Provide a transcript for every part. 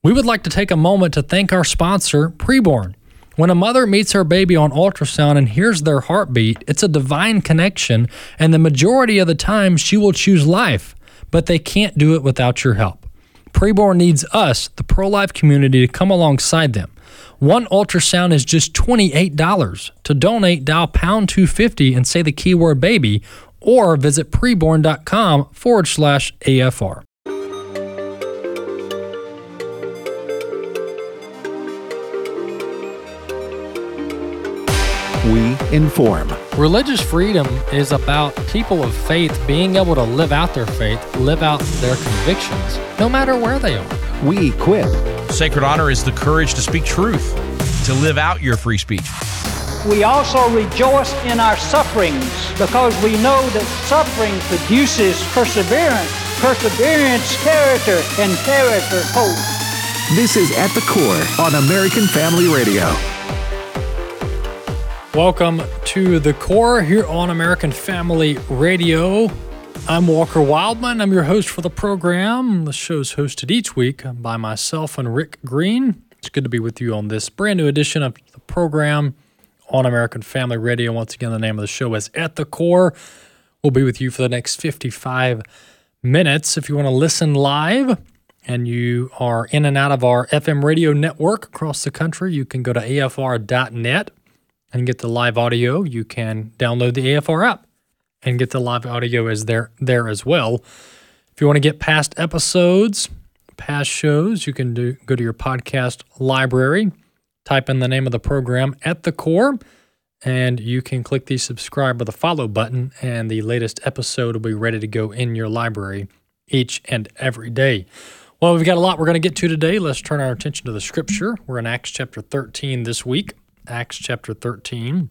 We would like to take a moment to thank our sponsor, Preborn. When a mother meets her baby on ultrasound and hears their heartbeat, it's a divine connection, and the majority of the time she will choose life, but they can't do it without your help. Preborn needs us, the pro-life community, to come alongside them. One ultrasound is just $28. To donate, dial pound 250 and say the keyword baby, or visit preborn.com/AFR. We inform. Religious freedom is about people of faith being able to live out their faith, live out their convictions, no matter where they are. We equip. Sacred honor is the courage to speak truth, to live out your free speech. We also rejoice in our sufferings because we know that suffering produces perseverance, perseverance, character, and character, hope. This is At the Core on American Family Radio. Welcome to The Core here on American Family Radio. I'm Walker Wildman. I'm your host for the program. The show's hosted each week by myself and Rick Green. It's good to be with you on this brand new edition of the program on American Family Radio. Once again, the name of the show is At the Core. We'll be with you for the next 55 minutes. If you want to listen live and you are in and out of our FM radio network across the country, you can go to afr.net and get the live audio. You can download the AFR app and get the live audio as there as well. If you want to get past episodes, past shows, you can go to your podcast library, type in the name of the program At the Core, and you can click the subscribe or the follow button, and the latest episode will be ready to go in your library each and every day. Well, we've got a lot we're going to get to today. Let's turn our attention to the scripture. We're in Acts chapter 13 this week. Acts chapter 13.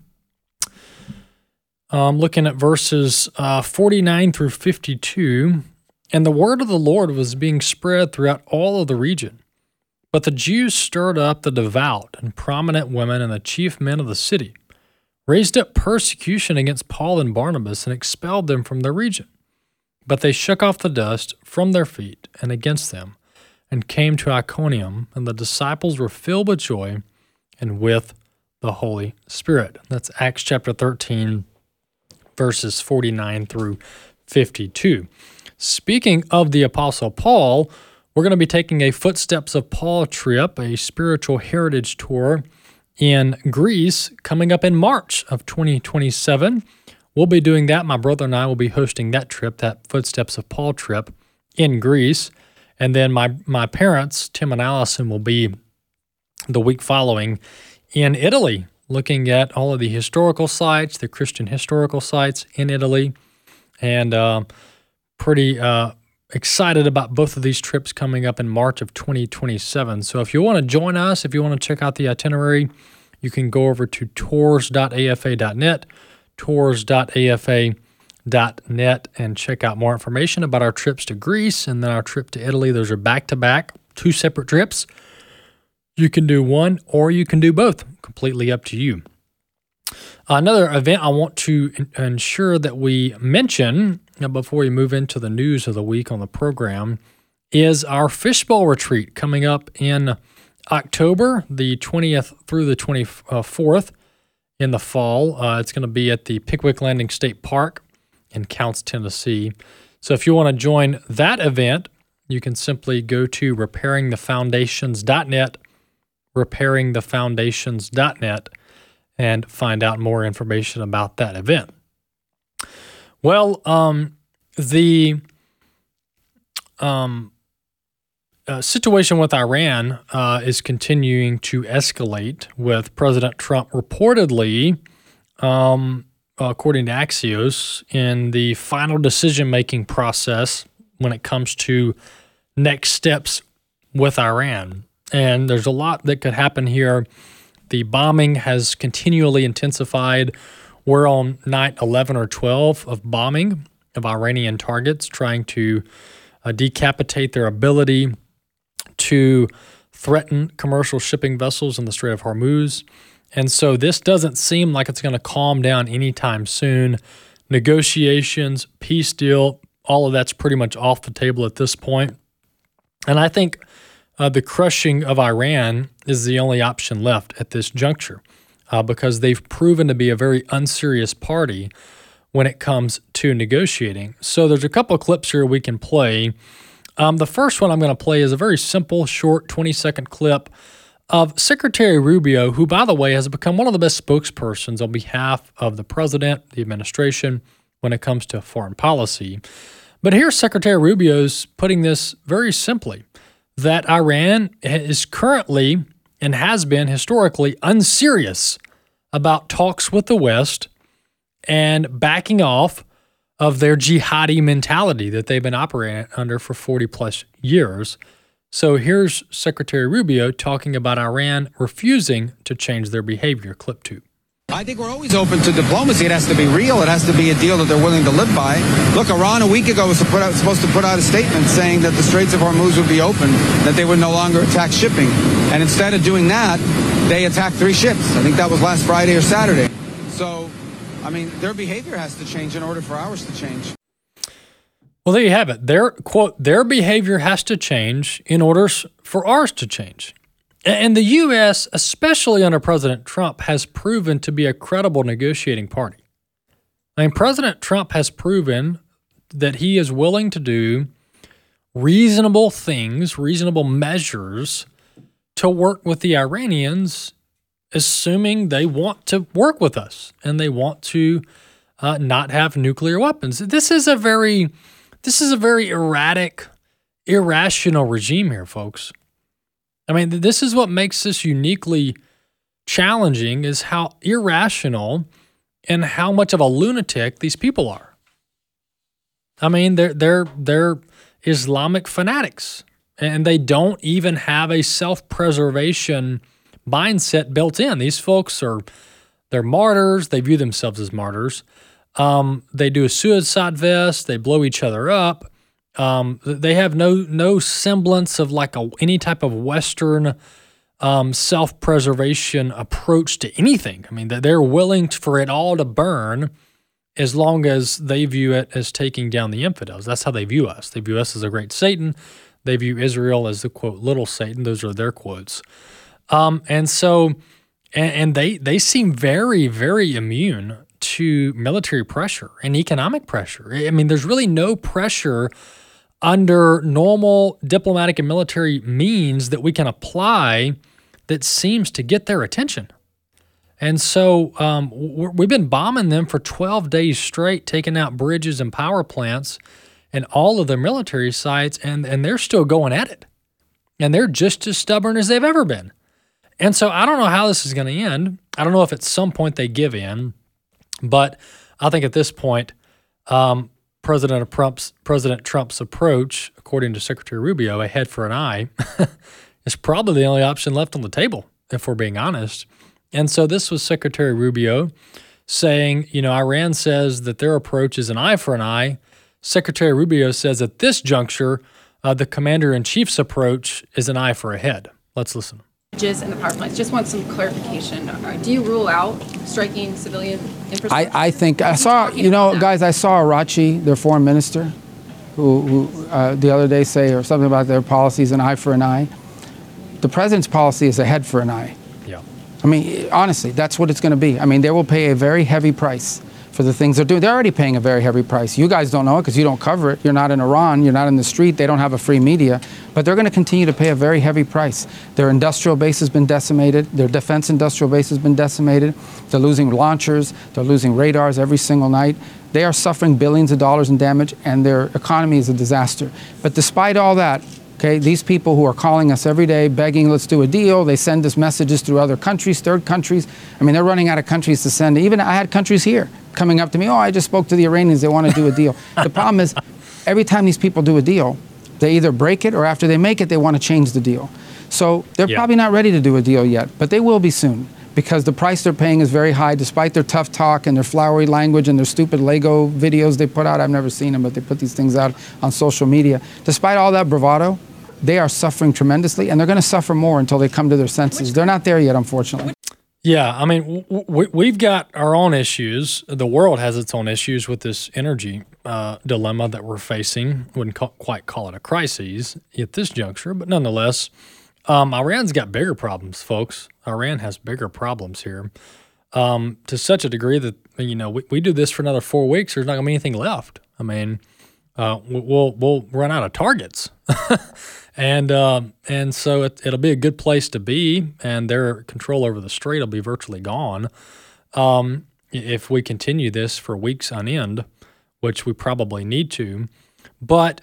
Looking at verses 49 through 52. And the word of the Lord was being spread throughout all of the region. But the Jews stirred up the devout and prominent women and the chief men of the city, raised up persecution against Paul and Barnabas, and expelled them from their region. But they shook off the dust from their feet and against them, and came to Iconium, and the disciples were filled with joy and with the Holy Spirit. That's Acts chapter 13, verses 49 through 52. Speaking of the Apostle Paul, we're going to be taking a Footsteps of Paul trip, a spiritual heritage tour in Greece, coming up in March of 2027. We'll be doing that. My brother and I will be hosting that trip, that Footsteps of Paul trip in Greece. And then my parents, Tim and Allison, will be the week following in Italy, looking at all of the historical sites, the Christian historical sites in Italy, and pretty excited about both of these trips coming up in March of 2027. So if you want to join us, if you want to check out the itinerary, you can go over to tours.afa.net, tours.afa.net, and check out more information about our trips to Greece and then our trip to Italy. Those are back-to-back, two separate trips. You can do one or you can do both, completely up to you. Another event I want to ensure that we mention before we move into the news of the week on the program is our Fishbowl Retreat coming up in October, the 20th through the 24th in the fall. It's going to be at the Pickwick Landing State Park in Counce, Tennessee. So if you want to join that event, you can simply go to repairingthefoundations.net, repairingthefoundations.net, and find out more information about that event. Well, the situation with Iran is continuing to escalate, with President Trump reportedly, according to Axios, in the final decision-making process when it comes to next steps with Iran. And there's a lot that could happen here. The bombing has continually intensified. We're on night 11 or 12 of bombing of Iranian targets, trying to decapitate their ability to threaten commercial shipping vessels in the Strait of Hormuz. And so this doesn't seem like it's going to calm down anytime soon. Negotiations, peace deal, all of that's pretty much off the table at this point. And I think the crushing of Iran is the only option left at this juncture because they've proven to be a very unserious party when it comes to negotiating. So there's a couple of clips here we can play. The first one I'm going to play is a very simple, short, 20-second clip of Secretary Rubio, who, by the way, has become one of the best spokespersons on behalf of the president, the administration, when it comes to foreign policy. But here's Secretary Rubio's putting this very simply, that Iran is currently and has been historically unserious about talks with the West and backing off of their jihadi mentality that they've been operating under for 40 plus years. So here's Secretary Rubio talking about Iran refusing to change their behavior. Clip 2. I think we're always open to diplomacy. It has to be real. It has to be a deal that they're willing to live by. Look, Iran a week ago was supposed to put out a statement saying that the Straits of Hormuz would be open, that they would no longer attack shipping. And instead of doing that, they attacked 3 ships. I think that was last Friday or Saturday. So, I mean, their behavior has to change in order for ours to change. Well, there you have it. Their behavior has to change in order for ours to change. And the U.S., especially under President Trump, has proven to be a credible negotiating party. I mean, President Trump has proven that he is willing to do reasonable things, reasonable measures to work with the Iranians, assuming they want to work with us and they want to not have nuclear weapons. This is a very erratic, irrational regime here, folks. I mean, this is what makes this uniquely challenging, is how irrational and how much of a lunatic these people are. I mean, they're Islamic fanatics, and they don't even have a self-preservation mindset built in. These folks they're martyrs. They view themselves as martyrs. They do a suicide vest. They blow each other up. They have no semblance of like any type of Western self-preservation approach to anything. I mean, they're willing for it all to burn as long as they view it as taking down the infidels. That's how they view us. They view us as a great Satan. They view Israel as the, quote, little Satan. Those are their quotes. And they seem very, very immune to military pressure and economic pressure. I mean, there's really no pressure under normal diplomatic and military means that we can apply that seems to get their attention. And so we've been bombing them for 12 days straight, taking out bridges and power plants and all of their military sites, and they're still going at it. And they're just as stubborn as they've ever been. And so I don't know how this is going to end. I don't know if at some point they give in, but I think at this point, President Trump's approach, according to Secretary Rubio, a head for an eye, is probably the only option left on the table, if we're being honest. And so this was Secretary Rubio saying, Iran says that their approach is an eye for an eye. Secretary Rubio says at this juncture, the commander-in-chief's approach is an eye for a head. Let's listen. And the power plants. Just want some clarification. Do you rule out striking civilian infrastructure? I think I saw, guys, I saw Arachi, their foreign minister, who the other day say or something about their policy is an eye for an eye. The president's policy is a head for an eye. Yeah. I mean, honestly, that's what it's going to be. I mean, they will pay a very heavy price for the things they're doing. They're already paying a very heavy price. You guys don't know it because you don't cover it. You're not in Iran. You're not in the street. They don't have a free media. But they're going to continue to pay a very heavy price. Their industrial base has been decimated. Their defense industrial base has been decimated. They're losing launchers. They're losing radars every single night. They are suffering billions of dollars in damage, and their economy is a disaster. But despite all that, okay, these people who are calling us every day, begging, let's do a deal. They send us messages through other countries, third countries. I mean, they're running out of countries to send. Even I had countries here coming up to me, I just spoke to the Iranians. They want to do a deal. The problem is, every time these people do a deal, they either break it or after they make it, they want to change the deal. So they're probably not ready to do a deal yet, but they will be soon because the price they're paying is very high despite their tough talk and their flowery language and their stupid Lego videos they put out. I've never seen them, but they put these things out on social media. Despite all that bravado, they are suffering tremendously, and they're going to suffer more until they come to their senses. They're not there yet, unfortunately. Yeah, I mean, we've got our own issues. The world has its own issues with this energy dilemma that we're facing. Wouldn't quite call it a crisis at this juncture, but nonetheless, Iran's got bigger problems, folks. Iran has bigger problems here, to such a degree that, we do this for another 4 weeks, there's not going to be anything left. I mean, we'll run out of targets. And so it'll be a good place to be, and their control over the strait will be virtually gone if we continue this for weeks on end, which we probably need to. But,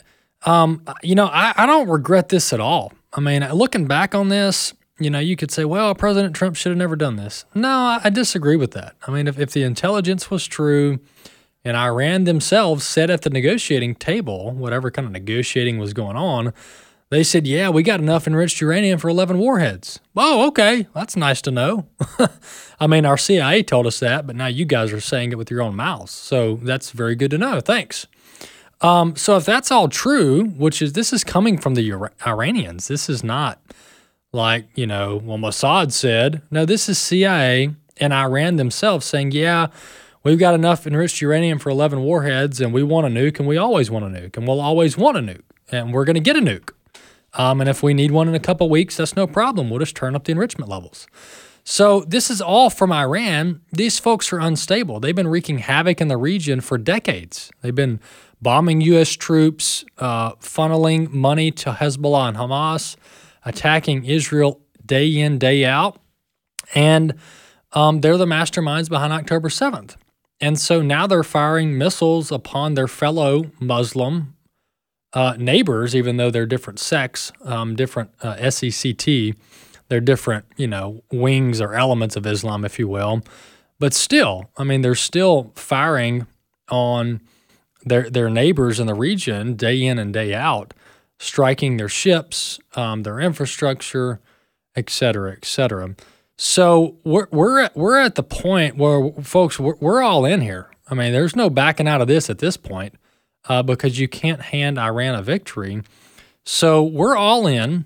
I don't regret this at all. I mean, looking back on this, you could say, well, President Trump should have never done this. No, I disagree with that. I mean, if the intelligence was true and Iran themselves said at the negotiating table, whatever kind of negotiating was going on, they said, yeah, we got enough enriched uranium for 11 warheads. Oh, okay. That's nice to know. I mean, our CIA told us that, but now you guys are saying it with your own mouths. So that's very good to know. Thanks. So if that's all true, this is coming from the Iranians. This is not like, Mossad said. No, this is CIA and Iran themselves saying, yeah, we've got enough enriched uranium for 11 warheads, and we want a nuke, and we always want a nuke, and we'll always want a nuke, and we're going to get a nuke. And if we need one in a couple weeks, that's no problem. We'll just turn up the enrichment levels. So this is all from Iran. These folks are unstable. They've been wreaking havoc in the region for decades. They've been bombing U.S. troops, funneling money to Hezbollah and Hamas, attacking Israel day in, day out. And they're the masterminds behind October 7th. And so now they're firing missiles upon their fellow Muslim neighbors, even though they're different sects, different SECT, they're different, wings or elements of Islam, if you will. But still, I mean, they're still firing on their neighbors in the region day in and day out, striking their ships, their infrastructure, et cetera, et cetera. So we're at the point where, folks, we're all in here. I mean, there's no backing out of this at this point. Because you can't hand Iran a victory. So we're all in.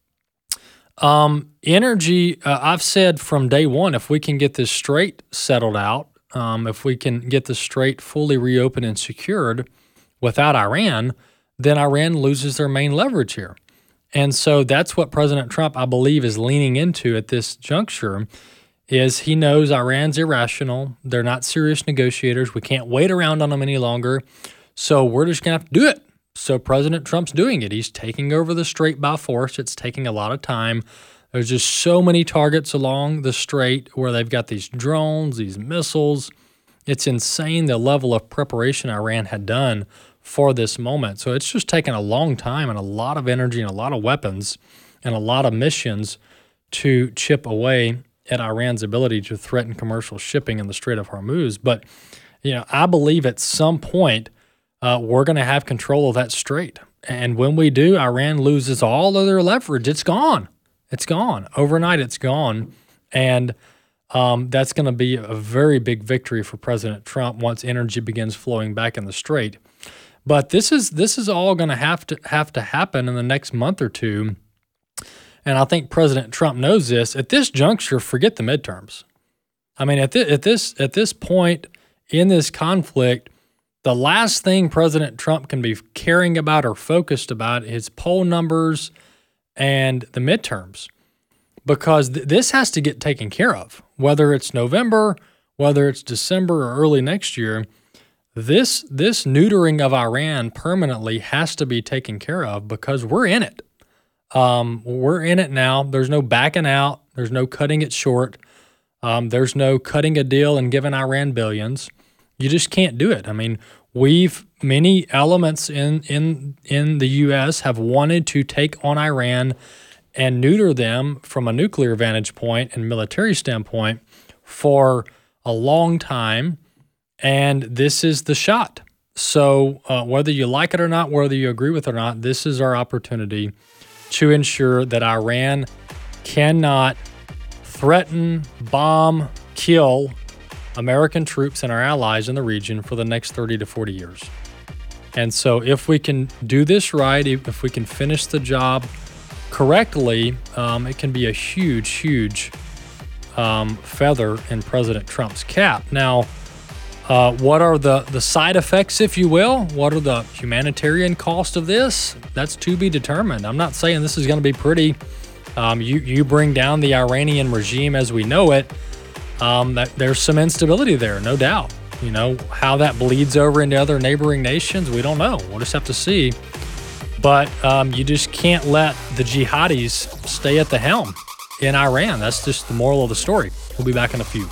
Energy, I've said from day one, if we can get this strait settled out, if we can get the strait fully reopened and secured without Iran, then Iran loses their main leverage here. And so that's what President Trump, I believe, is leaning into at this juncture, is he knows Iran's irrational. They're not serious negotiators. We can't wait around on them any longer. So we're just going to have to do it. So President Trump's doing it. He's taking over the strait by force. It's taking a lot of time. There's just so many targets along the strait where they've got these drones, these missiles. It's insane the level of preparation Iran had done for this moment. So it's just taken a long time and a lot of energy and a lot of weapons and a lot of missions to chip away at Iran's ability to threaten commercial shipping in the Strait of Hormuz. But, I believe at some point, we're going to have control of that strait. And when we do, Iran loses all of their leverage. It's gone. It's gone. Overnight, it's gone. And that's going to be a very big victory for President Trump once energy begins flowing back in the strait. But this is all going to have to happen in the next month or two. And I think President Trump knows this. At this juncture, forget the midterms. I mean, at this point in this conflict, the last thing President Trump can be caring about or focused about is poll numbers and the midterms, because this has to get taken care of, whether it's November, whether it's December or early next year. This neutering of Iran permanently has to be taken care of because we're in it. We're in it now. There's no backing out. There's no cutting it short. There's no cutting a deal and giving Iran billions. You just can't do it. I mean, many elements in the U.S. have wanted to take on Iran and neuter them from a nuclear vantage point and military standpoint for a long time, and this is the shot. So whether you like it or not, whether you agree with it or not, this is our opportunity to ensure that Iran cannot threaten, bomb, kill American troops and our allies in the region for the next 30 to 40 years. And so if we can do this right, if we can finish the job correctly, it can be a huge, huge feather in President Trump's cap. Now, what are the side effects, if you will? What are the humanitarian cost of this? That's to be determined. I'm not saying this is going to be pretty. You bring down the Iranian regime as we know it, there's some instability there, no doubt. How that bleeds over into other neighboring nations, we don't know. We'll just have to see. But you just can't let the jihadis stay at the helm in Iran. That's just the moral of the story. We'll be back in a few.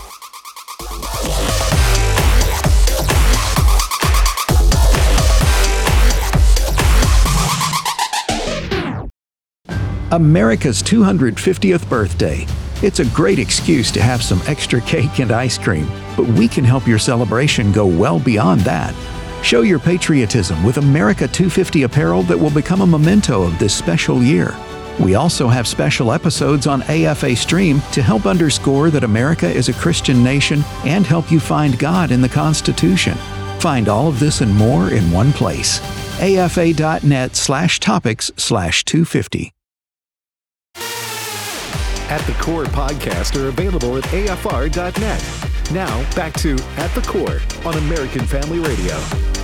America's 250th birthday. It's a great excuse to have some extra cake and ice cream, but we can help your celebration go well beyond that. Show your patriotism with America 250 apparel that will become a memento of this special year. We also have special episodes on AFA Stream to help underscore that America is a Christian nation and help you find God in the Constitution. Find all of this and more in one place. afa.net/topics/250. At the Core podcasts are available at afr.net. Now, back to At the Core on American Family Radio.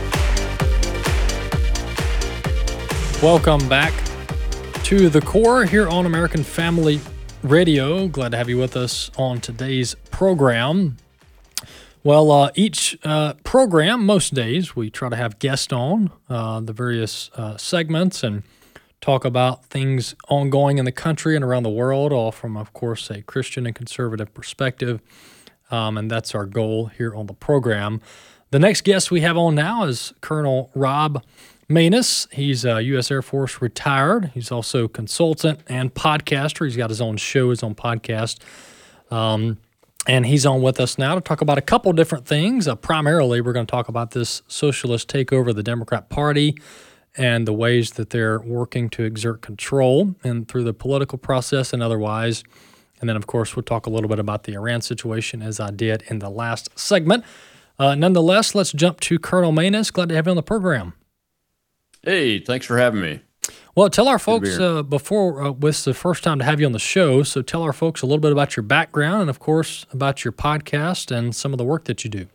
Welcome back to The Core here on American Family Radio. Glad to have you with us on today's program. Well, each program, most days, we try to have guests on the various segments and talk about things ongoing in the country and around the world, all from, of course, a Christian and conservative perspective. And that's our goal here on the program. The next guest we have on now is Colonel Rob Maness. He's a U.S. Air Force retired. He's also consultant and podcaster. He's got his own show, his own podcast. And he's on with us now to talk about a couple different things. Primarily, we're going to talk about this socialist takeover of the Democrat Party and the ways that they're working to exert control and through the political process and otherwise. And then, of course, we'll talk a little bit about the Iran situation, as I did in the last segment. Nonetheless, let's jump to Colonel Maness. Glad to have you on the program. Hey, thanks for having me. Well, tell our folks before this is the first time to have you on the show, so tell our folks a little bit about your background and, of course, about your podcast and some of the work that you do.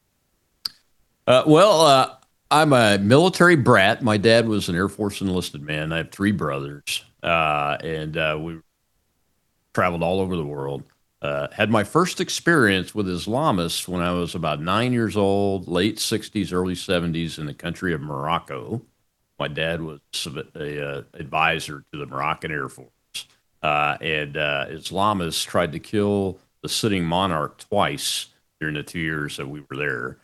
I'm a military brat. My dad was an Air Force enlisted man. I have three brothers, and we traveled all over the world. Had my first experience with Islamists when I was about 9 years old, late 60s, early 70s in the country of Morocco. My dad was an advisor to the Moroccan Air Force. And Islamists tried to kill the sitting monarch twice during the 2 years that we were there.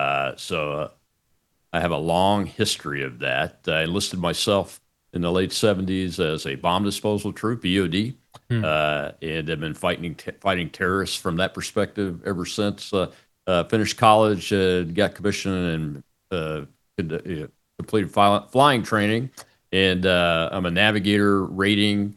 So I have a long history of that. I enlisted myself in the late 70s as a bomb disposal troop, EOD, and have been fighting terrorists from that perspective ever since. Finished college, got commissioned, and completed flying training. And I'm a navigator rating.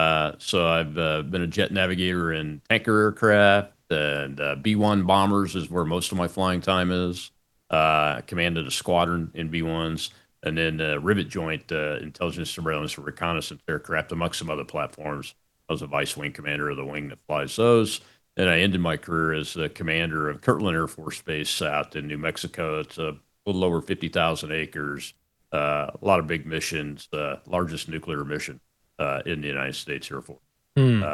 So I've been a jet navigator in tanker aircraft, and B-1 bombers is where most of my flying time is. Commanded a squadron in B-1s, and then Rivet Joint Intelligence, Surveillance, and Reconnaissance aircraft, amongst some other platforms. I was a vice wing commander of the wing that flies those. And I ended my career as the commander of Kirtland Air Force Base out in New Mexico. It's a little over 50,000 acres, a lot of big missions, largest nuclear mission in the United States Air Force. And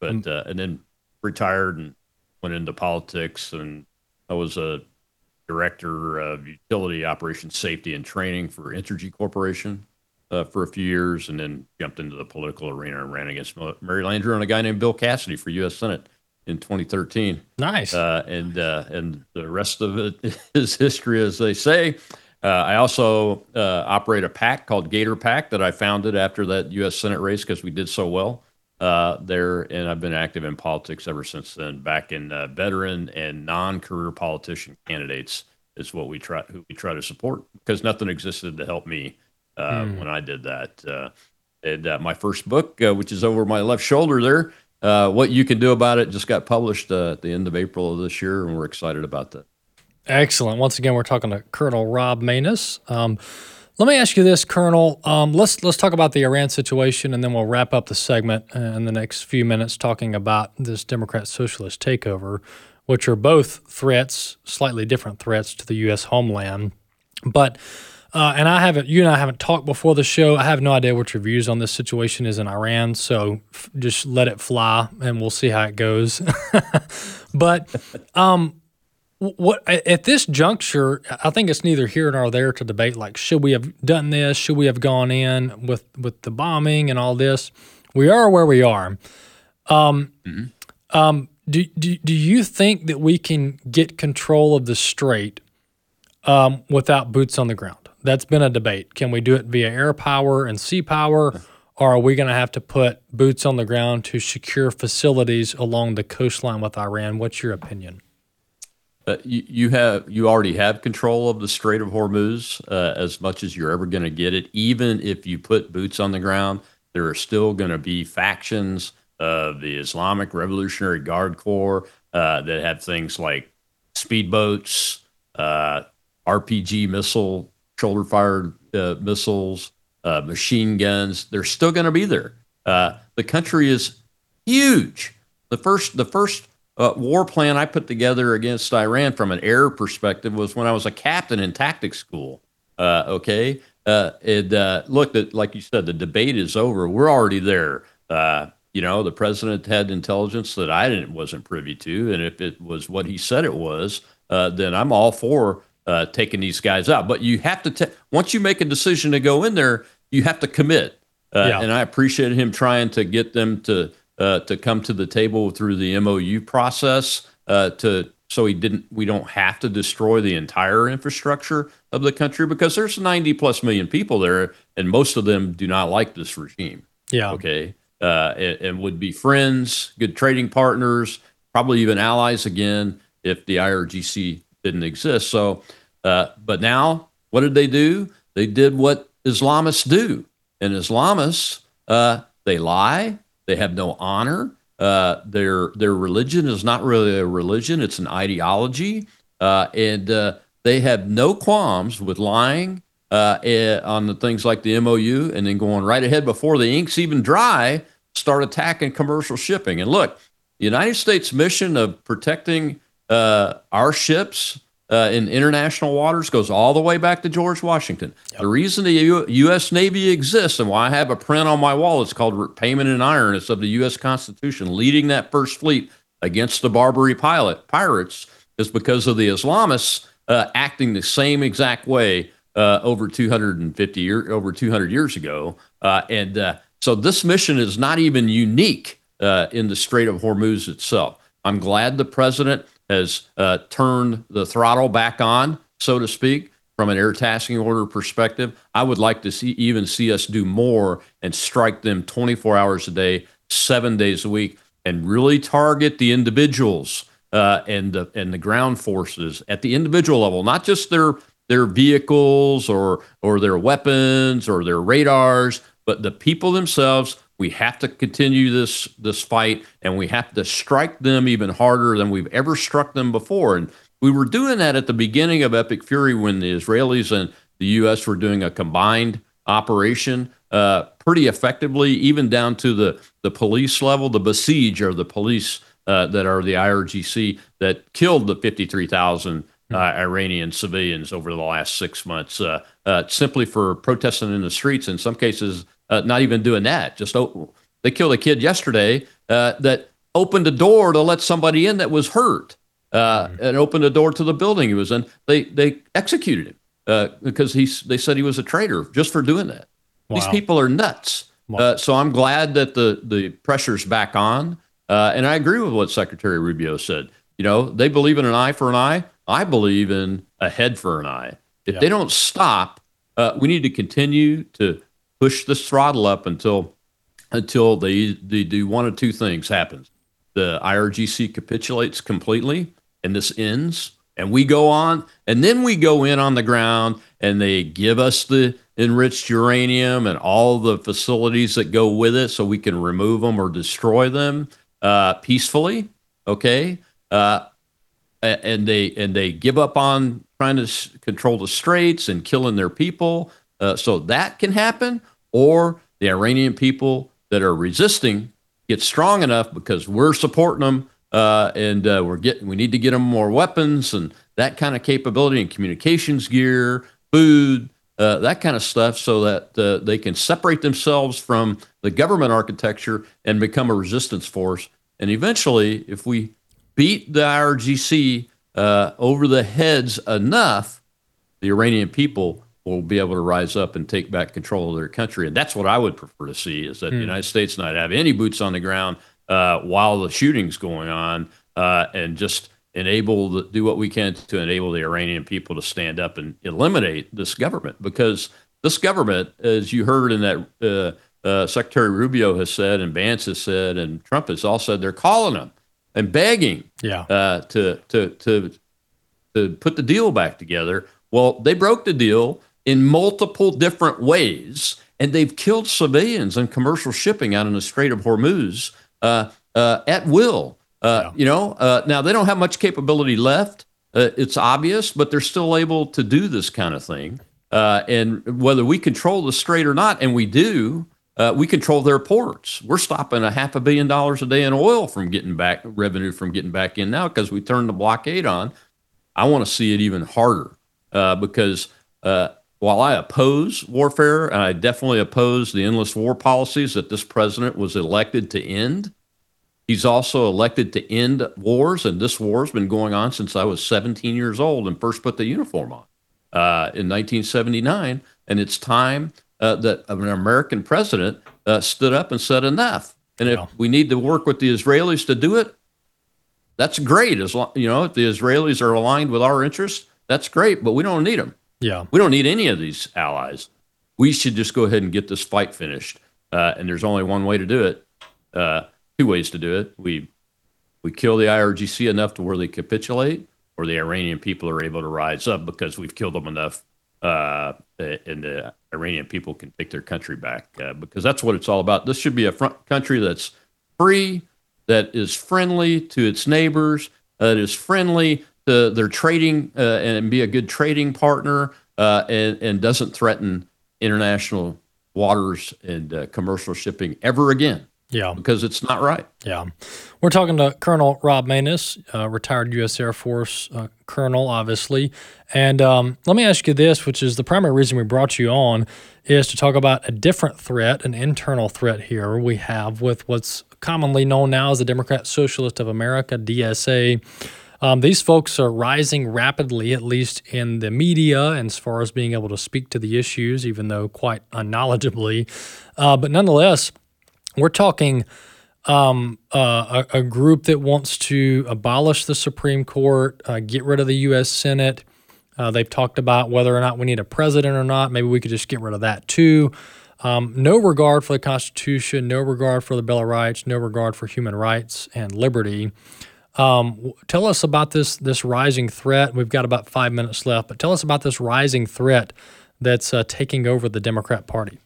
then retired and went into politics, and I was a director of utility operations safety and training for Entergy Corporation for a few years, and then jumped into the political arena and ran against Mary Landrieu and a guy named Bill Cassidy for U.S. Senate in 2013. Nice. And the rest of it is history, as they say. I also operate a PAC called Gator PAC that I founded after that U.S. Senate race because we did so well there, and I've been active in politics ever since then. Back in veteran and non-career politician candidates is what we try to support, because nothing existed to help me when I did that. And my first book, which is over my left shoulder there, What You Can Do About It, just got published at the end of April of this year, and we're excited about that. Excellent. Once again, we're talking to Colonel Rob Maness. Let me ask you this, Colonel. Let's talk about the Iran situation, and then we'll wrap up the segment in the next few minutes talking about this Democrat socialist takeover, which are both threats, slightly different threats to the U.S. homeland. But and you and I haven't talked before the show. I have no idea what your views on this situation is in Iran, so just let it fly, and we'll see how it goes. But what at this juncture, I think it's neither here nor there to debate. Like, should we have done this? Should we have gone in with the bombing and all this? We are where we are. Do you think that we can get control of the strait without boots on the ground? That's been a debate. Can we do it via air power and sea power, or are we going to have to put boots on the ground to secure facilities along the coastline with Iran? What's your opinion? You already have control of the Strait of Hormuz as much as you're ever going to get it. Even if you put boots on the ground, there are still going to be factions of the Islamic Revolutionary Guard Corps that have things like speedboats, RPG missile, shoulder-fired missiles, machine guns. They're still going to be there. The country is huge. The first war plan I put together against Iran from an air perspective was when I was a captain in tactics school. Look, like you said, the debate is over. We're already there. The president had intelligence that I wasn't privy to, and if it was what he said it was, then I'm all for taking these guys out. But you have to once you make a decision to go in there, you have to commit. And I appreciate him trying to get them to come to the table through the MOU process so we don't have to destroy the entire infrastructure of the country, because there's 90 plus million people there, and most of them do not like this regime. Yeah. Okay. And would be friends, good trading partners, probably even allies again if the IRGC didn't exist. So, but now what did they do? They did what Islamists do. And Islamists, they lie. They have no honor. Their religion is not really a religion. It's an ideology. And they have no qualms with lying on the things like the MOU, and then going right ahead before the ink's even dry, start attacking commercial shipping. And look, the United States mission of protecting our ships in international waters goes all the way back to George Washington. Yep. The reason the U.S. Navy exists, and why I have a print on my wall, it's called Payment in Iron. It's of the U.S. Constitution, leading that first fleet against the Barbary pirates, is because of the Islamists acting the same exact way over 200 years ago. So this mission is not even unique in the Strait of Hormuz itself. I'm glad the president has turned the throttle back on, so to speak, from an air tasking order perspective. I would like to see us do more and strike them 24 hours a day, 7 days a week, and really target the individuals and the ground forces at the individual level, not just their vehicles or their weapons or their radars, but the people themselves. We have to continue this fight, and we have to strike them even harder than we've ever struck them before. And we were doing that at the beginning of Epic Fury when the Israelis and the U.S. were doing a combined operation pretty effectively, even down to the police level. The Basij are the police that are the IRGC that killed the 53,000 Iranian civilians over the last 6 months, simply for protesting in the streets. In some cases, not even doing that. They killed a kid yesterday that opened a door to let somebody in that was hurt, and opened a door to the building he was in. They executed him because they said he was a traitor just for doing that. Wow. These people are nuts. Wow. So I'm glad that the pressure's back on, and I agree with what Secretary Rubio said. They believe in an eye for an eye. I believe in a head for an eye. If they don't stop, we need to continue to push this throttle up until they do one of two things happens. The IRGC capitulates completely, and this ends, and we go on, and then we go in on the ground, and they give us the enriched uranium and all the facilities that go with it so we can remove them or destroy them peacefully, okay? And they give up on trying to control the straits and killing their people. So that can happen, or the Iranian people that are resisting get strong enough because we're supporting them, and we need to get them more weapons and that kind of capability and communications gear, food, that kind of stuff, so that they can separate themselves from the government architecture and become a resistance force. And eventually, if we beat the IRGC over the heads enough, the Iranian people will be able to rise up and take back control of their country. And that's what I would prefer to see, is that the United States not have any boots on the ground while the shooting's going on, and just do what we can to enable the Iranian people to stand up and eliminate this government. Because this government, as you heard in that Secretary Rubio has said, and Vance has said, and Trump has all said, they're calling them and begging to put the deal back together. Well, they broke the deal in multiple different ways, and they've killed civilians and commercial shipping out in the Strait of Hormuz at will. Now they don't have much capability left. It's obvious, but they're still able to do this kind of thing. And whether we control the strait or not, and we do, we control their ports. We're stopping $500 million a day in oil from getting back, revenue from getting back in now, because we turned the blockade on. I want to see it even harder, because while I oppose warfare, and I definitely oppose the endless war policies that this president was elected to end, he's also elected to end wars, and this war has been going on since I was 17 years old and first put the uniform on in 1979. And it's time that an American president stood up and said enough. And if we need to work with the Israelis to do it, that's great. As long, if the Israelis are aligned with our interests, that's great. But we don't need them. Yeah, we don't need any of these allies. We should just go ahead and get this fight finished. And there's only one way to do it. Two ways to do it. We kill the IRGC enough to where they capitulate, or the Iranian people are able to rise up because we've killed them enough, and the Iranian people can take their country back, because that's what it's all about. This should be a country that's free, that is friendly to its neighbors, that is friendly to their trading, and be a good trading partner, and doesn't threaten international waters and commercial shipping ever again. Yeah. Because it's not right. Yeah. We're talking to Colonel Rob Maness, retired U.S. Air Force colonel, obviously. And let me ask you this, which is the primary reason we brought you on, is to talk about a different threat, an internal threat here we have with what's commonly known now as the Democrat Socialist of America, DSA. These folks are rising rapidly, at least in the media, and as far as being able to speak to the issues, even though quite unknowledgeably. But nonetheless, we're talking a group that wants to abolish the Supreme Court, get rid of the U.S. Senate. They've talked about whether or not we need a president or not. Maybe we could just get rid of that too. No regard for the Constitution, no regard for the Bill of Rights, no regard for human rights and liberty. Tell us about this rising threat. We've got about 5 minutes left, but tell us about this rising threat that's taking over the Democrat Party.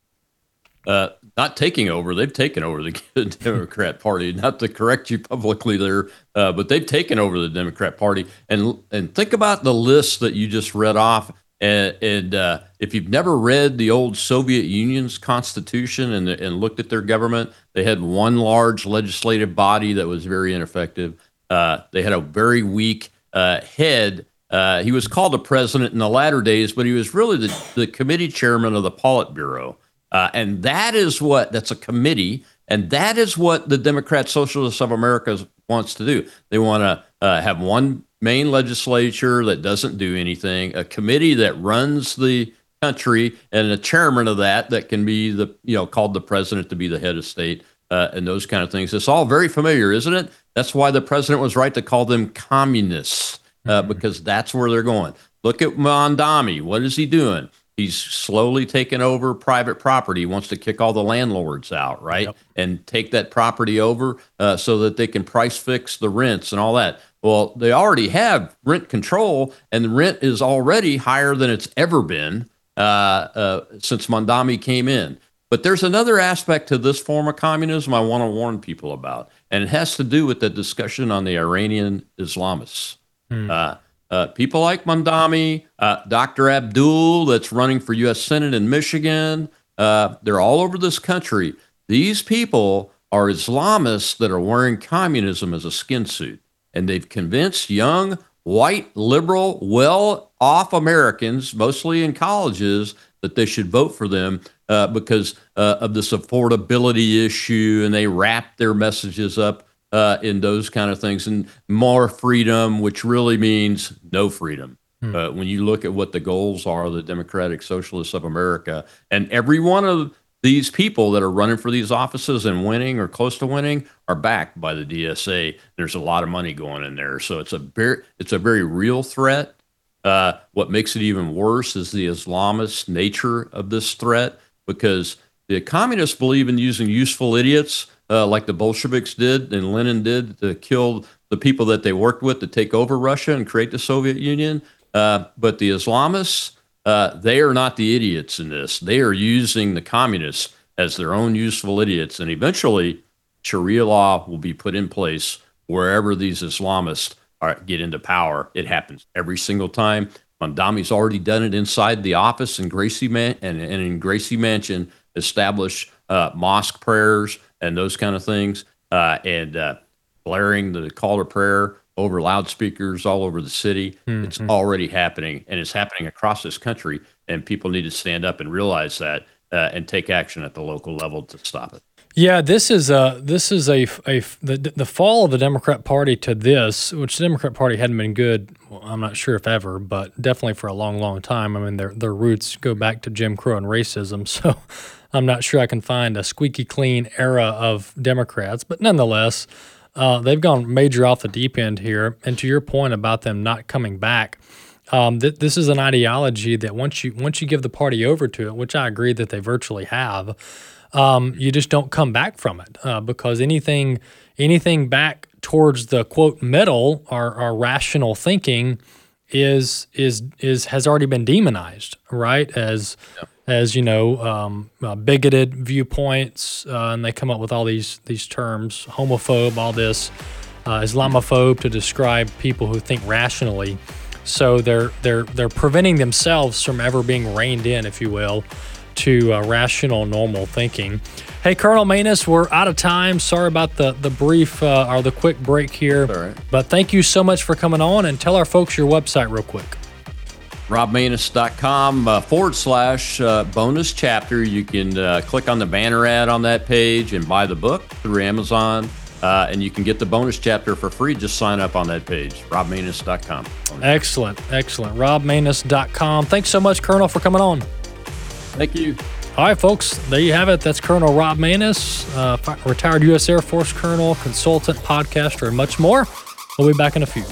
Not taking over. They've taken over the Democrat Party. Not to correct you publicly there, but they've taken over the Democrat Party. And think about the list that you just read off. And if you've never read the old Soviet Union's constitution and looked at their government, they had one large legislative body that was very ineffective. They had a very weak head. He was called a president in the latter days, but he was really the committee chairman of the Politburo. And that's a committee, and that is what the Democrat Socialists of America wants to do. They want to have one main legislature that doesn't do anything, a committee that runs the country, and a chairman of that can be called the president to be the head of state, and those kind of things. It's all very familiar, isn't it? That's why the president was right to call them communists, because that's where they're going. Look at Mondami. What is he doing? He's slowly taken over private property. He wants to kick all the landlords out, right? Yep. And take that property over so that they can price fix the rents and all that. Well, they already have rent control, and the rent is already higher than it's ever been since Mondami came in. But there's another aspect to this form of communism I want to warn people about, and it has to do with the discussion on the Iranian Islamists. People like Mondami, Dr. Abdul, that's running for U.S. Senate in Michigan, they're all over this country. These people are Islamists that are wearing communism as a skin suit, and they've convinced young white, liberal, well-off Americans, mostly in colleges, that they should vote for them because of this affordability issue, and they wrap their messages up in those kind of things, and more freedom, which really means no freedom. When you look at what the goals are of the Democratic Socialists of America, and every one of these people that are running for these offices and winning or close to winning are backed by the DSA. There's a lot of money going in there, so it's a very real threat. What makes it even worse is the Islamist nature of this threat, because the communists believe in using useful idiots like the Bolsheviks did and Lenin did to kill the people that they worked with to take over Russia and create the Soviet Union. But the Islamists, they are not the idiots in this. They are using the communists as their own useful idiots. And eventually, Sharia law will be put in place wherever these Islamists get into power. It happens every single time. Mondami's already done it inside the office in Gracie and in Gracie Mansion, established mosque prayers and those kind of things, and blaring the call to prayer over loudspeakers all over the city. It's already happening, and it's happening across this country, and people need to stand up and realize that and take action at the local level to stop it. Yeah, this is the fall of the Democrat Party to this, which the Democrat Party hadn't been good. Well, I'm not sure if ever, but definitely for a long, long time. I mean, their roots go back to Jim Crow and racism. So I'm not sure I can find a squeaky clean era of Democrats, but nonetheless, they've gone major off the deep end here. And to your point about them not coming back, this is an ideology that once you give the party over to it, which I agree that they virtually have, you just don't come back from it because anything back towards the quote middle or rational thinking is has already been demonized, right? As bigoted viewpoints, and they come up with all these terms, homophobe, all this, Islamophobe, to describe people who think rationally. So they're preventing themselves from ever being reined in, if you will, to rational, normal thinking. Hey, Colonel Maness, we're out of time. Sorry about the brief or the quick break here. All right. But thank you so much for coming on, and tell our folks your website real quick. RobManess.com / bonus chapter. You can click on the banner ad on that page and buy the book through Amazon. And you can get the bonus chapter for free. Just sign up on that page, RobManess.com. Excellent. RobManess.com. Thanks so much, Colonel, for coming on. Thank you. All right, folks, there you have it. That's Colonel Rob Maness, retired U.S. Air Force colonel, consultant, podcaster, and much more. We'll be back in a few.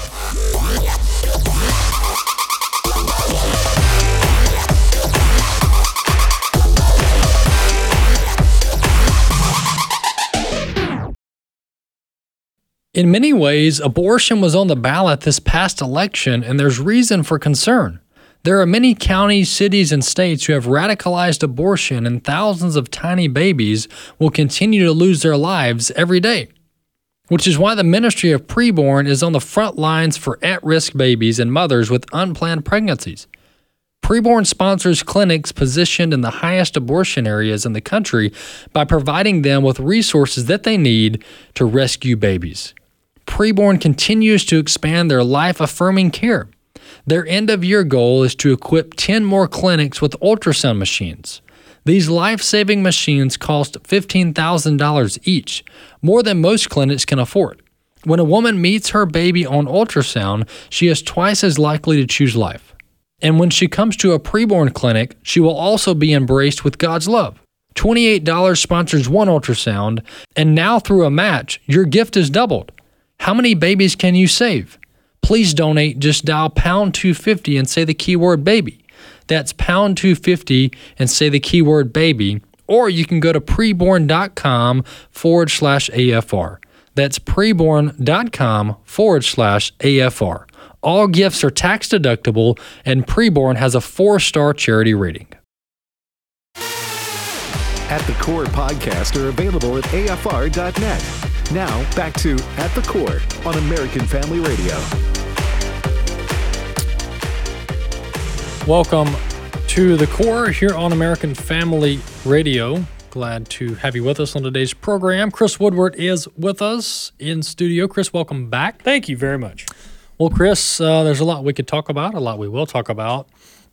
In many ways, abortion was on the ballot this past election, and there's reason for concern. There are many counties, cities, and states who have radicalized abortion, and thousands of tiny babies will continue to lose their lives every day. Which is why the Ministry of Preborn is on the front lines for at-risk babies and mothers with unplanned pregnancies. Preborn sponsors clinics positioned in the highest abortion areas in the country by providing them with resources that they need to rescue babies. Preborn continues to expand their life-affirming care. Their end-of-year goal is to equip 10 more clinics with ultrasound machines. These life-saving machines cost $15,000 each, more than most clinics can afford. When a woman meets her baby on ultrasound, she is twice as likely to choose life. And when she comes to a preborn clinic, she will also be embraced with God's love. $28 sponsors one ultrasound, and now through a match, your gift is doubled. How many babies can you save? Please donate. Just dial pound 250 and say the keyword baby. That's pound 250 and say the keyword baby. Or you can go to preborn.com /AFR. That's preborn.com /AFR. All gifts are tax deductible, and Preborn has a 4-star charity rating. At the Core podcasts are available at AFR.net. Now, back to At the Core on American Family Radio. Welcome to The Core here on American Family Radio. Glad to have you with us on today's program. Chris Woodward is with us in studio. Chris, welcome back. Thank you very much. Well, Chris, there's a lot we could talk about, a lot we will talk about.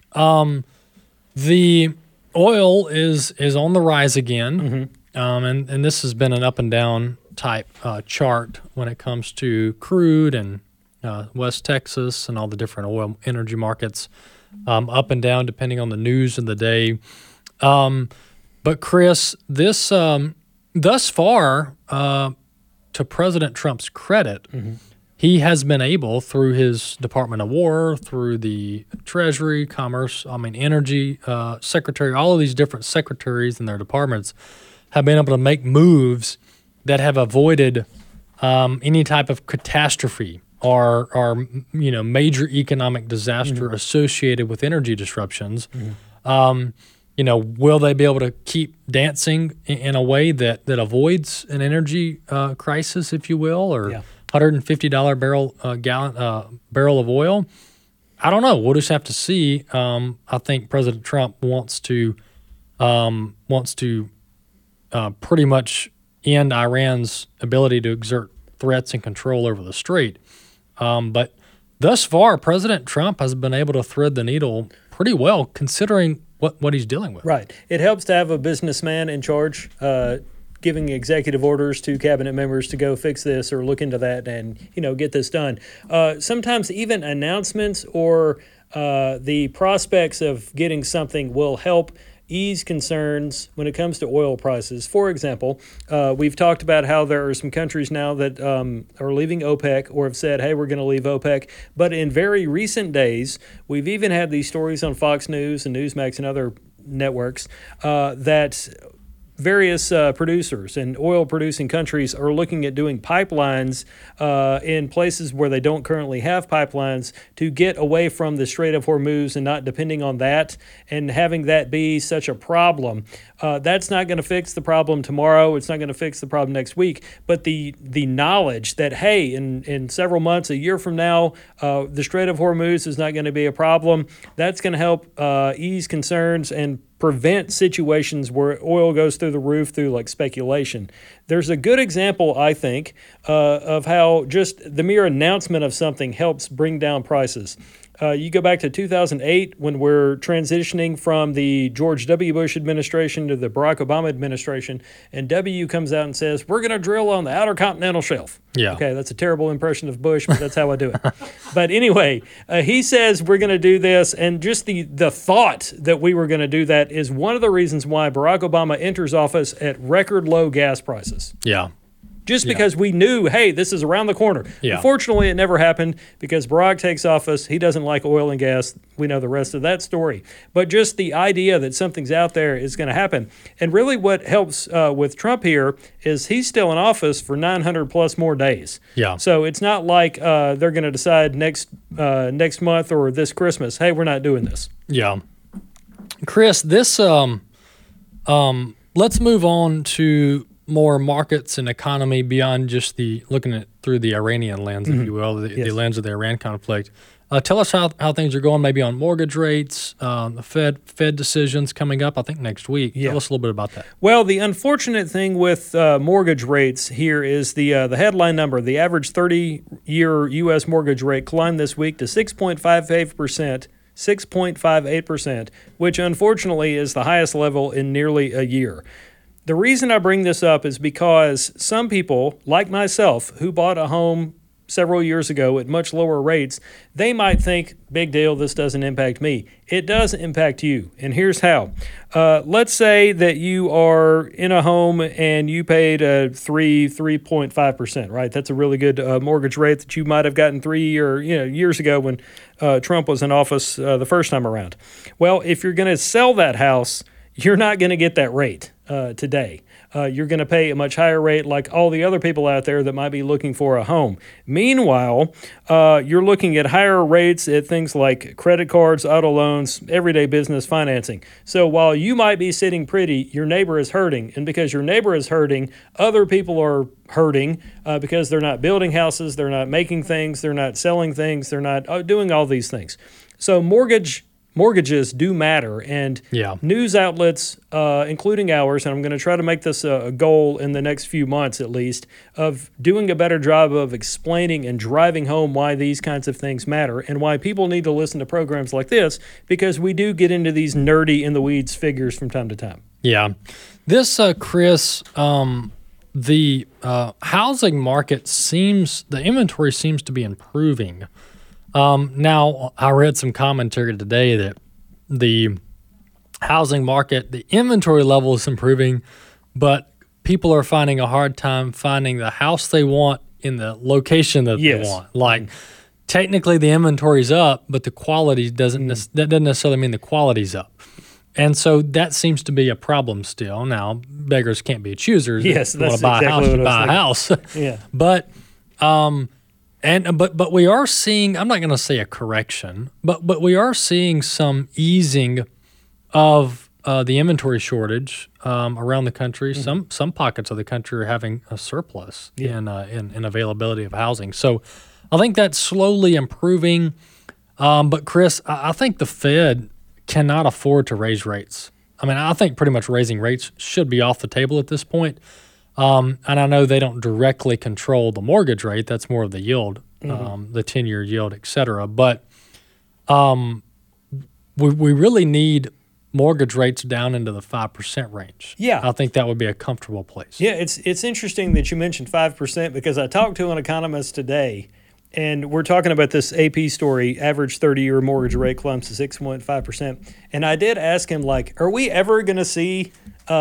The oil is on the rise again, and this has been an up and down type chart when it comes to crude and West Texas and all the different oil energy markets, up and down depending on the news of the day. But Chris, this thus far, to President Trump's credit, he has been able, through his Department of War, through the Treasury, Commerce, Energy Secretary, all of these different secretaries and their departments have been able to make moves that have avoided any type of catastrophe or major economic disaster associated with energy disruptions. Will they be able to keep dancing in a way that avoids an energy crisis, if you will, or $150 barrel of oil? I don't know. We'll just have to see. I think President Trump wants to pretty much end Iran's ability to exert threats and control over the strait. But thus far, President Trump has been able to thread the needle pretty well, considering what he's dealing with. Right. It helps to have a businessman in charge, giving executive orders to cabinet members to go fix this or look into that and, get this done. Sometimes even announcements or the prospects of getting something will help ease concerns when it comes to oil prices. For example, we've talked about how there are some countries now that are leaving OPEC or have said, hey, we're going to leave OPEC. But in very recent days, we've even had these stories on Fox News and Newsmax and other networks that various producers and oil-producing countries are looking at doing pipelines in places where they don't currently have pipelines to get away from the Strait of Hormuz and not depending on that and having that be such a problem. That's not going to fix the problem tomorrow. It's not going to fix the problem next week. But the knowledge that, hey, in several months, a year from now, the Strait of Hormuz is not going to be a problem, that's going to help ease concerns and prevent situations where oil goes through the roof through like speculation. There's a good example, I think, of how just the mere announcement of something helps bring down prices. You go back to 2008 when we're transitioning from the George W. Bush administration to the Barack Obama administration, and W comes out and says, we're going to drill on the Outer Continental Shelf. Yeah. Okay, that's a terrible impression of Bush, but that's how I do it. But anyway, he says we're going to do this, and just the thought that we were going to do that is one of the reasons why Barack Obama enters office at record low gas prices. Yeah. Just because we knew, hey, this is around the corner. Yeah. Unfortunately, it never happened because Barack takes office. He doesn't like oil and gas. We know the rest of that story. But just the idea that something's out there is going to happen. And really what helps with Trump here is he's still in office for 900 plus more days. Yeah. So it's not like they're going to decide next month or this Christmas, hey, we're not doing this. Yeah. Chris, this let's move on to more markets and economy beyond just looking at through the Iranian lens, if you will, the lens of the Iran conflict. Tell us how things are going, maybe on mortgage rates, the Fed decisions coming up, I think next week. Tell us a little bit about that. Well, the unfortunate thing with mortgage rates here is the headline number. The average 30-year U.S. mortgage rate climbed this week to 6.58%. 6.58%, which unfortunately is the highest level in nearly a year. The reason I bring this up is because some people, like myself, who bought a home several years ago at much lower rates, they might think, big deal, this doesn't impact me. It does impact you, and here's how. Let's say that you are in a home and you paid 3.5%, right? That's a really good mortgage rate that you might have gotten years ago when Trump was in office the first time around. Well, if you're going to sell that house, you're not going to get that rate today. You're going to pay a much higher rate like all the other people out there that might be looking for a home. Meanwhile, you're looking at higher rates at things like credit cards, auto loans, everyday business financing. So while you might be sitting pretty, your neighbor is hurting. And because your neighbor is hurting, other people are hurting because they're not building houses, they're not making things, they're not selling things, they're not doing all these things. So mortgage mortgages do matter, and Yeah. news outlets, including ours, and I'm going to try to make this a goal in the next few months at least, of doing a better job of explaining and driving home why these kinds of things matter and why people need to listen to programs like this, because we do get into these nerdy in the weeds figures from time to time. Yeah. This, Chris, the housing market the inventory seems to be improving. Now, I read some commentary today that the housing market, the inventory level is improving, but people are finding a hard time finding the house they want in the location that they want. Like, technically the inventory's up, but the quality that doesn't necessarily mean the quality's up. And so that seems to be a problem still. Now, beggars can't be choosers. Yes, if you want that's to buy exactly a house, what you buy I a was house. Yeah. But we are seeing, I'm not going to say a correction, but we are seeing some easing of the inventory shortage around the country. Some pockets of the country are having a surplus in availability of housing. So I think that's slowly improving. But Chris, I think the Fed cannot afford to raise rates. I mean, I think pretty much raising rates should be off the table at this point. And I know they don't directly control the mortgage rate. That's more of the yield, the 10-year yield, et cetera. But we really need mortgage rates down into the 5% range. Yeah. I think that would be a comfortable place. Yeah, it's interesting that you mentioned 5% because I talked to an economist today, and we're talking about this AP story, average 30-year mortgage rate climbs to 6.5%. And I did ask him, like, are we ever going to see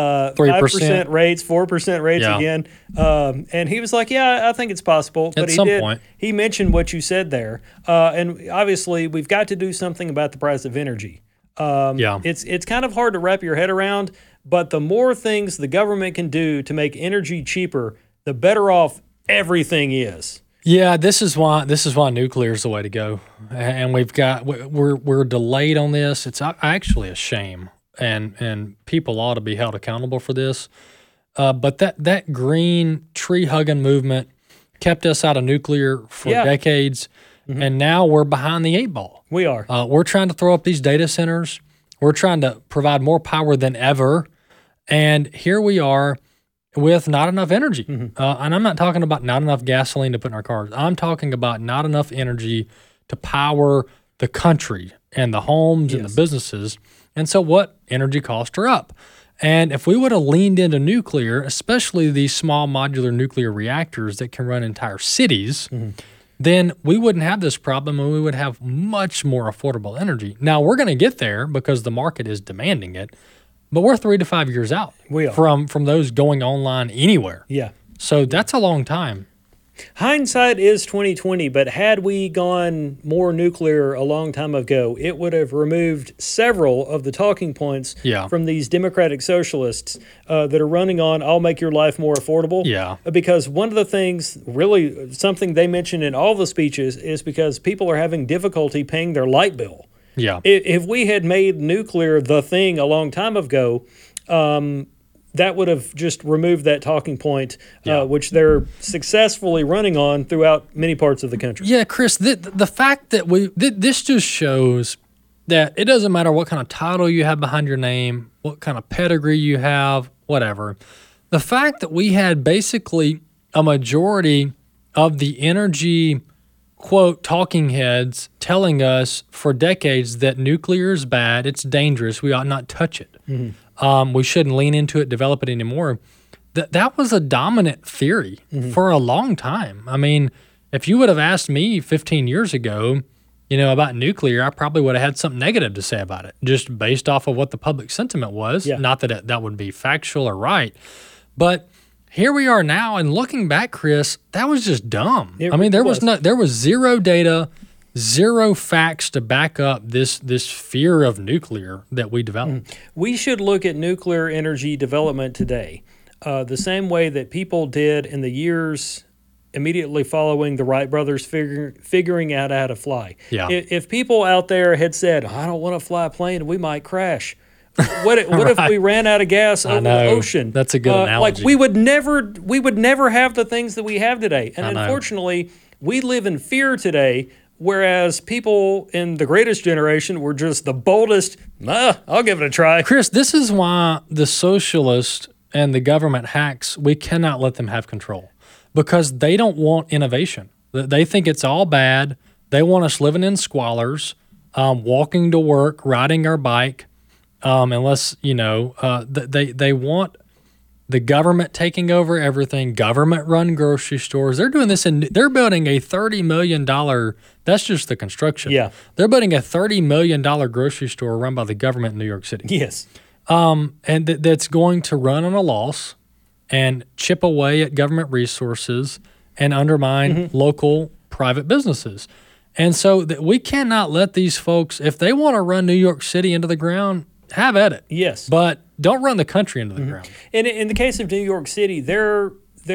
5% rates, 4% rates again? And he was like, yeah, I think it's possible. But At some point. He mentioned what you said there. And obviously, we've got to do something about the price of energy. It's kind of hard to wrap your head around, but the more things the government can do to make energy cheaper, the better off everything is. Yeah, this is why nuclear is the way to go, and we're delayed on this. It's actually a shame, and people ought to be held accountable for this. But that green tree hugging movement kept us out of nuclear for decades, and now we're behind the 8 ball. We are. We're trying to throw up these data centers. We're trying to provide more power than ever, and here we are with not enough energy. And I'm not talking about not enough gasoline to put in our cars. I'm talking about not enough energy to power the country and the homes and the businesses. And so what? Energy costs are up. And if we would have leaned into nuclear, especially these small modular nuclear reactors that can run entire cities, then we wouldn't have this problem and we would have much more affordable energy. Now, we're going to get there because the market is demanding it. But we're 3 to 5 years out from those going online anywhere. Yeah. So that's a long time. Hindsight is 20/20, but had we gone more nuclear a long time ago, it would have removed several of the talking points from these democratic socialists that are running on, I'll make your life more affordable. Yeah. Because one of the things, really something they mention in all the speeches, is because people are having difficulty paying their light bill. Yeah. If we had made nuclear the thing a long time ago, that would have just removed that talking point, which they're successfully running on throughout many parts of the country. Yeah, Chris, the fact that this just shows that it doesn't matter what kind of title you have behind your name, what kind of pedigree you have, whatever. The fact that we had basically a majority of the energy quote, talking heads telling us for decades that nuclear is bad, it's dangerous, we ought not touch it. We shouldn't lean into it, develop it anymore. That was a dominant theory for a long time. I mean, if you would have asked me 15 years ago, about nuclear, I probably would have had something negative to say about it, just based off of what the public sentiment was. Yeah. Not that that would be factual or right, but here we are now, and looking back, Chris, that was just dumb. There was zero data, zero facts to back up this fear of nuclear that we developed. We should look at nuclear energy development today the same way that people did in the years immediately following the Wright brothers figuring out how to fly. Yeah. If people out there had said, I don't want to fly a plane, we might crash. What if we ran out of gas over the ocean? That's a good analogy. Like we would never have the things that we have today. And unfortunately, we live in fear today Whereas people in the greatest generation were just the boldest, I'll give it a try. Chris, this is why the socialists and the government hacks, we cannot let them have control because they don't want innovation. They think it's all bad. They want us living in squalors, walking to work, riding our bike, unless, they want the government taking over everything, government-run grocery stores. They're doing this, and they're building a $30 million, that's just the construction. Yeah. They're building a $30 million grocery store run by the government in New York City. Yes. And that's going to run on a loss and chip away at government resources and undermine local private businesses. And so we cannot let these folks, if they want to run New York City into the ground, have at it. Yes. But don't run the country into the ground. And in the case of New York City, their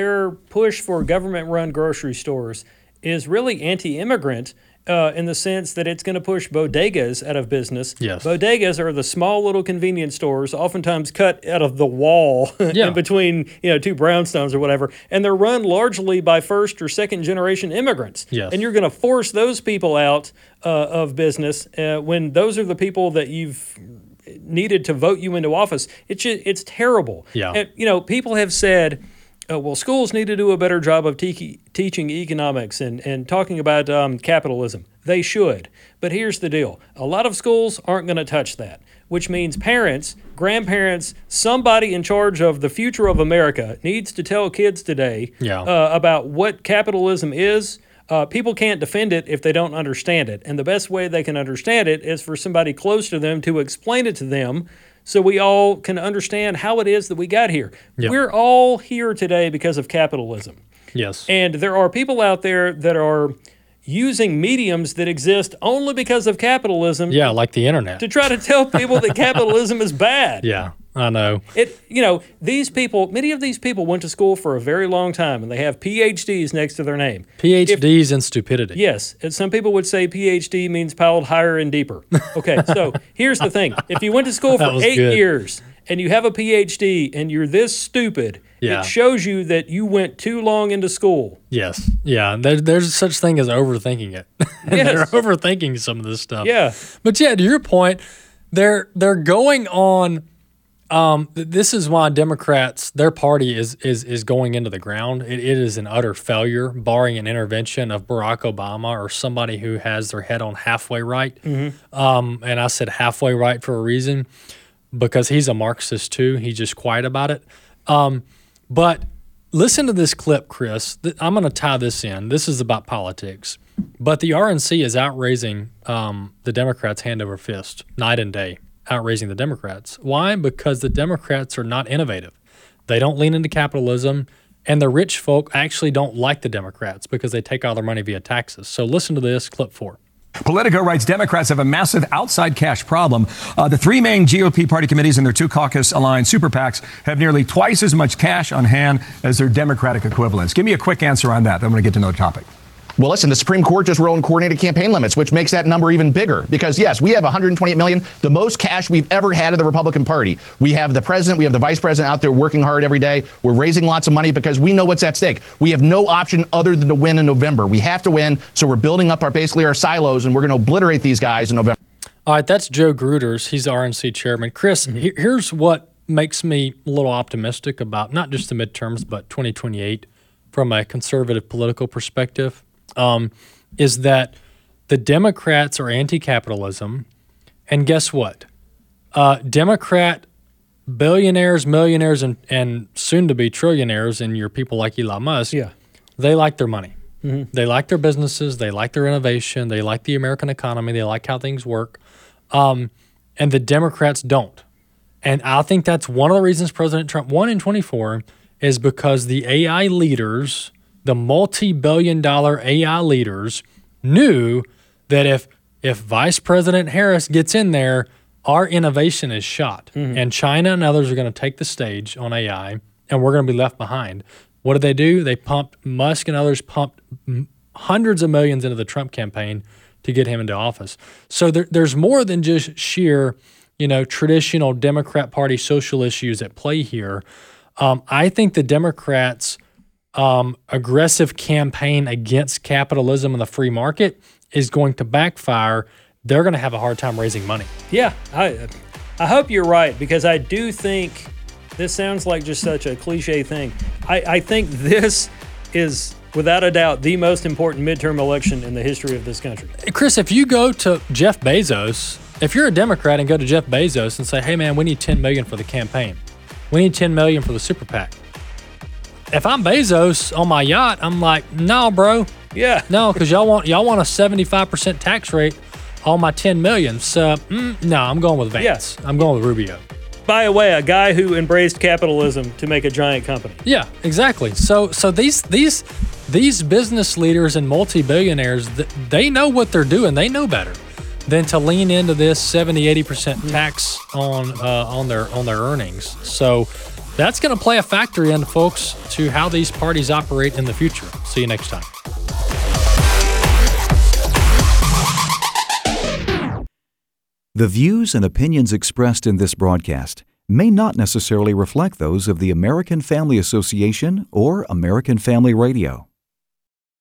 push for government-run grocery stores is really anti-immigrant in the sense that it's going to push bodegas out of business. Yes. Bodegas are the small little convenience stores, oftentimes cut out of the wall in between two brownstones or whatever, and they're run largely by first or second generation immigrants. Yes. And you're going to force those people out of business when those are the people that you've needed to vote you into office. It's terrible. Yeah. And, people have said, well, schools need to do a better job of teaching economics and talking about capitalism. They should. But here's the deal. A lot of schools aren't going to touch that, which means parents, grandparents, somebody in charge of the future of America needs to tell kids today about what capitalism is. People can't defend it if they don't understand it. And the best way they can understand it is for somebody close to them to explain it to them so we all can understand how it is that we got here. Yep. We're all here today because of capitalism. Yes. And there are people out there that are using mediums that exist only because of capitalism. Yeah, like the internet. To try to tell people that capitalism is bad. Yeah, I know. These people, many of these people went to school for a very long time and they have PhDs next to their name. PhDs in stupidity. Yes. And some people would say PhD means piled higher and deeper. Okay, so here's the thing. If you went to school for 8 years and you have a PhD and you're this stupid, it shows you that you went too long into school. Yes. Yeah. There's such thing as overthinking it. And they're overthinking some of this stuff. Yeah. But to your point, they're going on. This is why Democrats, their party is going into the ground. It is an utter failure, barring an intervention of Barack Obama or somebody who has their head on halfway right. And I said halfway right for a reason, because he's a Marxist too. He's just quiet about it. But listen to this clip, Chris. I'm going to tie this in. This is about politics. But the RNC is outraising the Democrats hand over fist, night and day, outraising the Democrats. Why? Because the Democrats are not innovative. They don't lean into capitalism, and the rich folk actually don't like the Democrats because they take all their money via taxes. So listen to this, clip 4. Politico writes Democrats have a massive outside cash problem. The three main GOP party committees and their two caucus-aligned super PACs have nearly twice as much cash on hand as their Democratic equivalents. Give me a quick answer on that. I'm going to get to another topic. Well, listen, the Supreme Court just wrote in coordinated campaign limits, which makes that number even bigger. Because, yes, we have 128 million, the most cash we've ever had of the Republican Party. We have the president, we have the vice president out there working hard every day. We're raising lots of money because we know what's at stake. We have no option other than to win in November. We have to win, so we're building up basically our silos, and we're going to obliterate these guys in November. All right, that's Joe Gruters. He's the RNC chairman. Chris, here's what makes me a little optimistic about not just the midterms, but 2028 from a conservative political perspective. Is that the Democrats are anti-capitalism, and guess what? Democrat billionaires, millionaires, and soon-to-be trillionaires, and your people like Elon Musk, they like their money. They like their businesses. They like their innovation. They like the American economy. They like how things work. And the Democrats don't. And I think that's one of the reasons President Trump won in 24 is because the AI leaders, the multi-billion-dollar AI leaders, knew that if Vice President Harris gets in there, our innovation is shot. And China and others are going to take the stage on AI, and we're going to be left behind. What did they do? They Musk and others pumped hundreds of millions into the Trump campaign to get him into office. So there's more than just sheer, traditional Democrat Party social issues at play here. I think the Democrats' aggressive campaign against capitalism and the free market is going to backfire. They're going to have a hard time raising money. Yeah, I hope you're right, because I do think this sounds like just such a cliche thing. I think this is, without a doubt, the most important midterm election in the history of this country. Chris, if you go to Jeff Bezos, if you're a Democrat and go to Jeff Bezos and say, hey, man, we need $10 million for the campaign. We need $10 million for the super PAC. If I'm Bezos on my yacht, I'm like, no, bro. Yeah. No, because y'all want a 75% tax rate on my $10 million. So, no, I'm going with Vance. Yeah. I'm going with Rubio. By the way, a guy who embraced capitalism to make a giant company. Yeah, exactly. So these business leaders and multi-billionaires, they know what they're doing. They know better than to lean into this 70-80% tax on their earnings. So that's going to play a factor in, folks, to how these parties operate in the future. See you next time. The views and opinions expressed in this broadcast may not necessarily reflect those of the American Family Association or American Family Radio.